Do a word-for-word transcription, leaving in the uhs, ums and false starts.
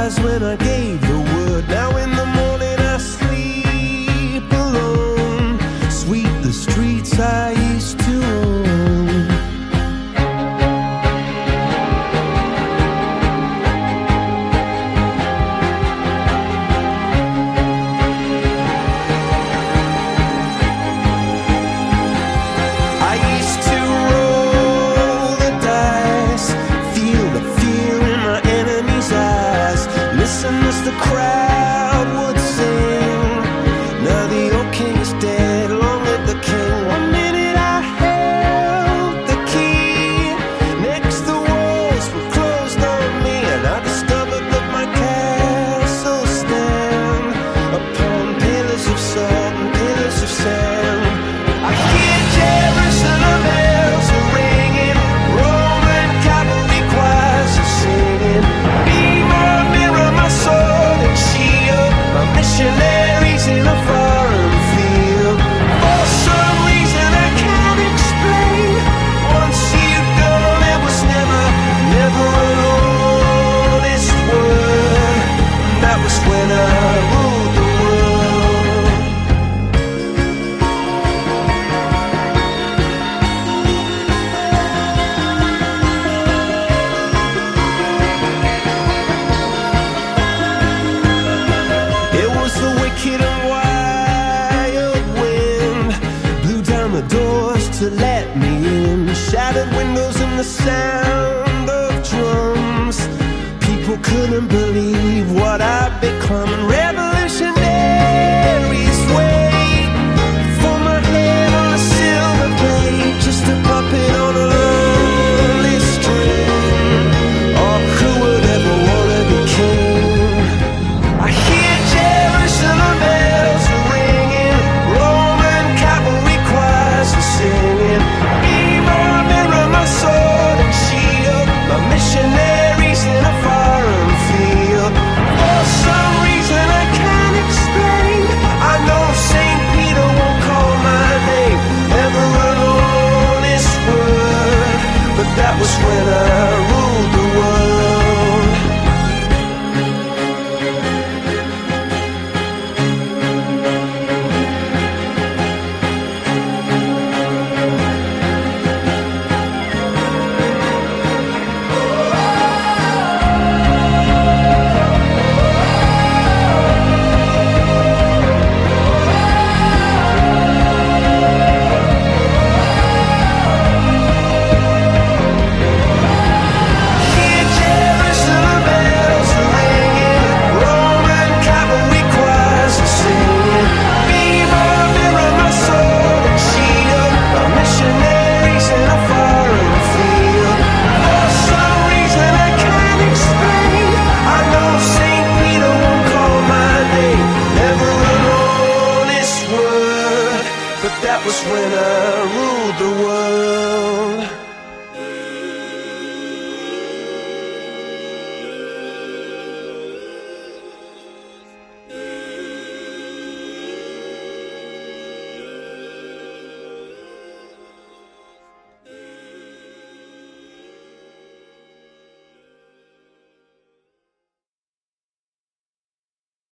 eyes when I gave the word. Now in the morning I sleep alone. Sweep the streets I used to own. I used to roll the dice, feel the fear in my enemy's eyes, listen as the crowd would sing. Now the old king is dead, long live the king. One minute I held the key, next the walls were closed on me, and I discovered that my castle stand upon pillars of salt and pillars of sand. I hear Jerusalem bells are ringing, Roman cavalry choirs are singing. Be my mirror, my sword and shield, my missionaries in a foreign field. For some reason I can't explain, once you've gone it was never, never an honest word. That was when I ruled the world. It was the wicked and wild wind, blew down the doors to let me in, shattered windows and the sound of drums. People couldn't believe what I'd become, and revolutionaries wait for my head on a silver plate, just a puppet on a lonely string. Oh, who would ever wanna be king? I hear Jerusalem bells are ringing, Roman cavalry choirs are singing. Be my mirror, my sword and shield, my missionaries in a foreign field. For some reason I can't explain, I know Saint Peter won't call my name, never an honest word. But that was when I ruled the world. Hear Jerusalem bells are ringing, Roman cavalry choirs are singing. Be my mirror, my sword and shield, my missionaries in a foreign field. For some reason I can't explain, I know Saint Peter won't call my name, never an honest word. But that was when I